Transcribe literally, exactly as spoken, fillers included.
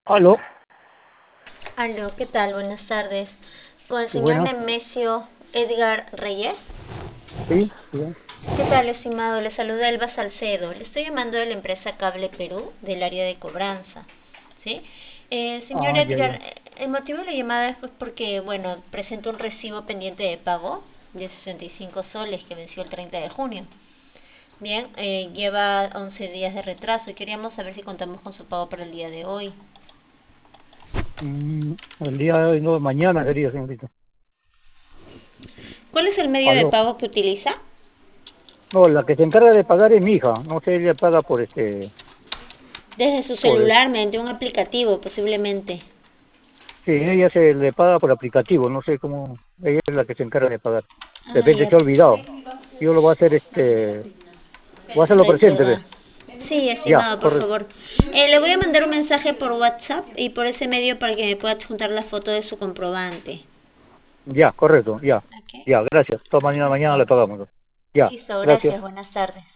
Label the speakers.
Speaker 1: Aló,
Speaker 2: Aló, ¿qué tal? Buenas tardes. Con el
Speaker 1: sí,
Speaker 2: señor
Speaker 1: buenas,
Speaker 2: Nemesio Edgar Reyes.
Speaker 1: sí, sí.
Speaker 2: ¿Qué tal, estimado? Le saluda Elba Salcedo. Le estoy llamando de la empresa Cable Perú, del área de cobranza. ¿Sí? Eh, señor
Speaker 1: Ah, ya,
Speaker 2: Edgar,
Speaker 1: ya.
Speaker 2: eh, el motivo de la llamada es pues porque, bueno, presento un recibo pendiente de pago de sesenta y cinco soles que venció el treinta de junio. Bien, eh, lleva once días de retraso y queríamos saber si contamos con su pago para el día de hoy.
Speaker 1: Mm, el día de hoy, no, mañana sería, señorita.
Speaker 2: ¿Cuál es el medio de
Speaker 1: Aló.
Speaker 2: pago que utiliza?
Speaker 1: No, la que se encarga de pagar es mi hija. No sé, ella paga por este,
Speaker 2: Desde su
Speaker 1: por el-
Speaker 2: celular, mediante un aplicativo, posiblemente.
Speaker 1: sí, ella se le paga por aplicativo. No sé cómo, ella es la que se encarga de pagar. De
Speaker 2: Ah,
Speaker 1: repente
Speaker 2: ya.
Speaker 1: se ha olvidado. Yo lo voy a hacer, este, voy a hacerlo presente,
Speaker 2: Recordar.
Speaker 1: ¿ves?
Speaker 2: Sí,
Speaker 1: Ya,
Speaker 2: estimado, por
Speaker 1: correcto.
Speaker 2: favor. Eh, le voy a mandar un mensaje por WhatsApp y por ese medio para que me pueda adjuntar la foto de su comprobante.
Speaker 1: Ya, correcto, ya.
Speaker 2: Ok.
Speaker 1: Ya, gracias. Toda mañana, mañana le pagamos. Ya,
Speaker 2: Listo,
Speaker 1: gracias.
Speaker 2: gracias. Buenas tardes.